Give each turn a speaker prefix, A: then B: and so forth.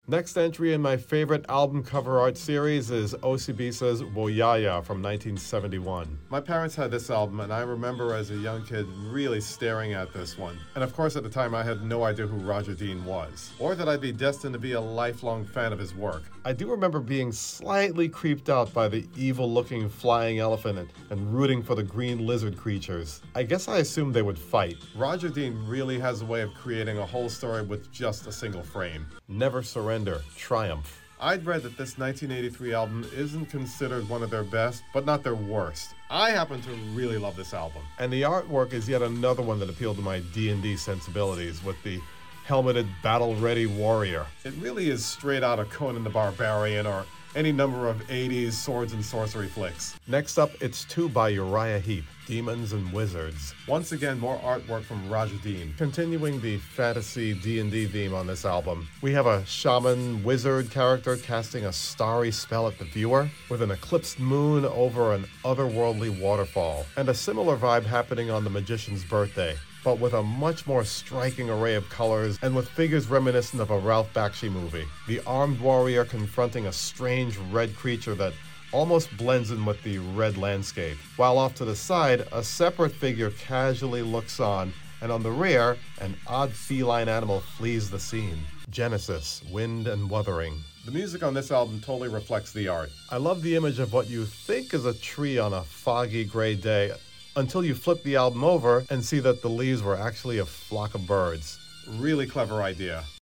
A: Next entry in my favorite album cover art series is Osibisa's Woyaya from 1971. My parents had this album, and I remember as a young kid really staring at this one. And of course, at the time, I had no idea who Roger Dean was, or that I'd be destined to be a lifelong fan of his work. I do remember being slightly creeped out by the evil-looking flying elephant and rooting for the green lizard creatures. I guess I assumed they would fight. Roger Dean really has a way of creating a whole story with just a single frame. Never surrender, triumph. I'd read that this 1983 album isn't considered one of their best, but not their worst. I happen to really love this album. And the artwork is yet another one that appealed to my D&D sensibilities with the helmeted, battle-ready warrior. It really is straight out of Conan the Barbarian or any number of 80s swords and sorcery flicks. Next up, it's 2 by Uriah Heep, Demons and Wizards. Once again, more artwork from Roger Dean. Continuing the fantasy D&D theme on this album, we have a shaman wizard character casting a starry spell at the viewer, with an eclipsed moon over an otherworldly waterfall, and a similar vibe happening on the magician's birthday, but with a much more striking array of colors and with figures reminiscent of a Ralph Bakshi movie. The armed warrior confronting a strange red creature that almost blends in with the red landscape, while off to the side, a separate figure casually looks on, and on the rear, an odd feline animal flees the scene. Genesis, Wind and Wuthering. The music on this album totally reflects the art. I love the image of what you think is a tree on a foggy gray day, until you flip the album over and see that the leaves were actually a flock of birds. Really clever idea.